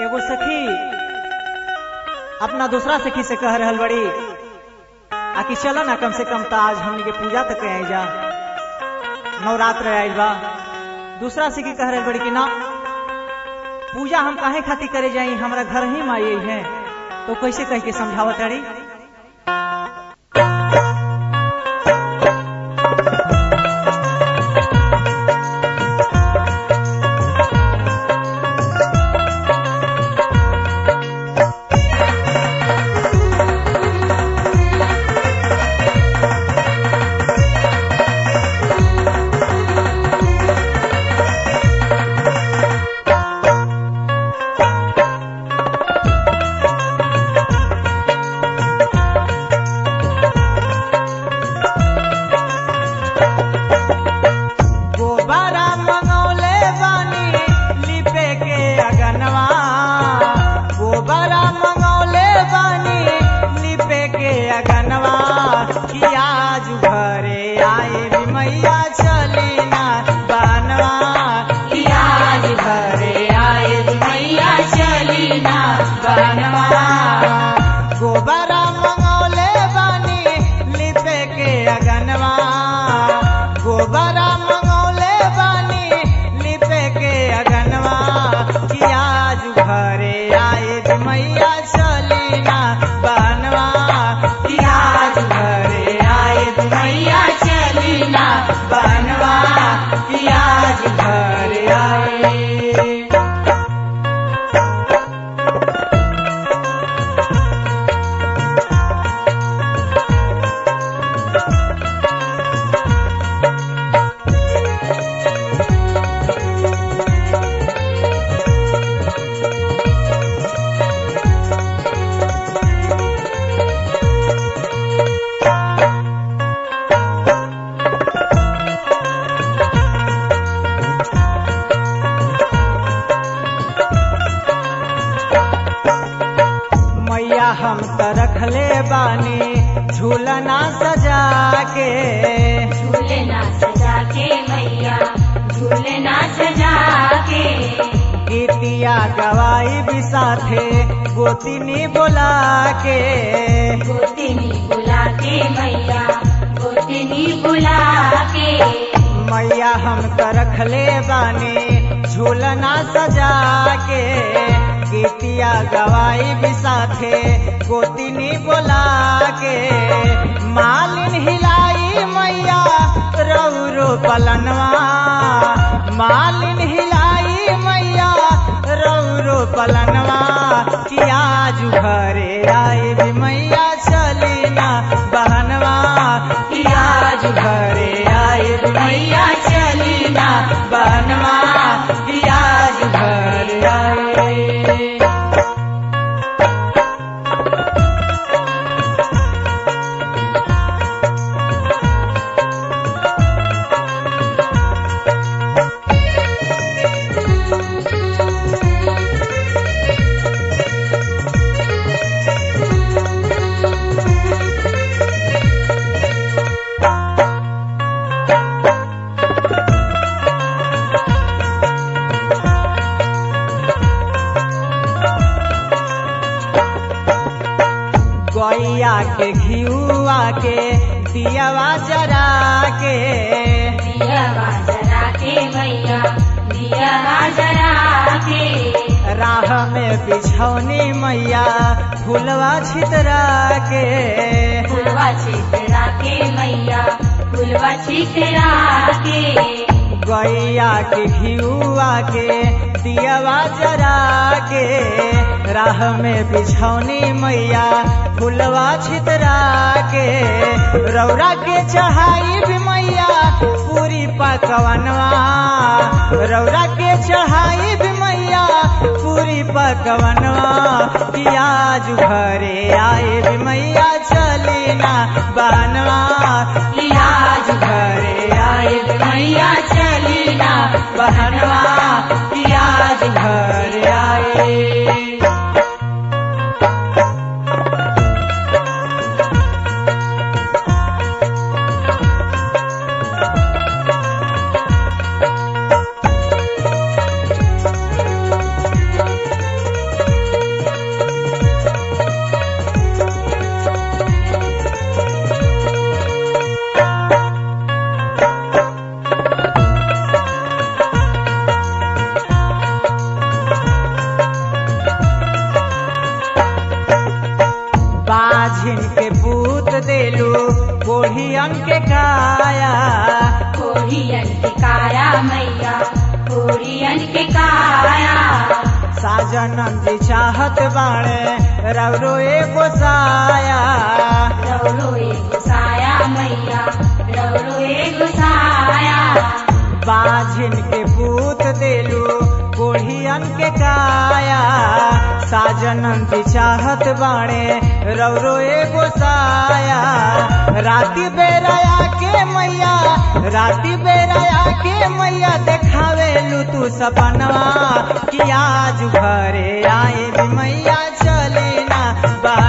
एगो सखी अपना दूसरा सखी से कह रहल बड़ी आकि चला ना कम से कम तो आज हमनी के पूजा तक आई जा, नवरात्र आयल बा। दूसरा सखी कह रहल बड़ी कि ना पूजा हम काहे खातिर करे जाई, हमारा घर ही माई है। तो कैसे कह के समझावत अड़ी। हम तो रखले बानी झूलना सजा के, झूलना सजा के मैया झूलना सजा के। गीतिया गवाई भी साथे गोतिनी बोला के, गोतिनी बुला के मैया गोतिनी बुला के। मैया हम तो रखले बानी झूलना सजा के, गीतिया गवाई भी साथे गोतिनी बोला के। मालिन हिलाई मैया रौरो पलनवा, मालिन हिलाई मैया रौरो पलनवा। कि आज घरे आए भी मैया चली ना बहनवा, कि आज घरे आए भी मैया चली ना बहनवा, कि आज घरे आए। गैया के घिउआ के दियावा जरा के, दियावा जरा के मैया दियावा जरा के। राह में बिछौनी मैया फुलवा छितरा के, फुलवा छितरा के मैया फुलवा छितरा के। गैया के घिउआ के दियावा जरा के, राह में बिछौनी मैया फुलवा छितरा के। रौरा के चढ़ाई भी मैया पूरी पकवनवा, रौरा के चढ़ाई भी मैया पूरी पकवनवा। कि आज घरे आए भी मैया चली ना बनवा, कि आज घरे आए भी मैया चली ना बहनवा, कि आज घरे आए। मैया पूरियन के काया। साजनम जी चाहत बाणे रवरो एगो साया। रवरो एगो साया मैया रवरो एगो साया। बाझिन के पूत देलू कोढ़ियन के काया। साजनम जी चाहत बाणे रवरो एगो साया। राती बेराया के मैया राती बेराया के मैया देखावेलू तू सपनवा कि आज घरे आए भी मैया चले ना।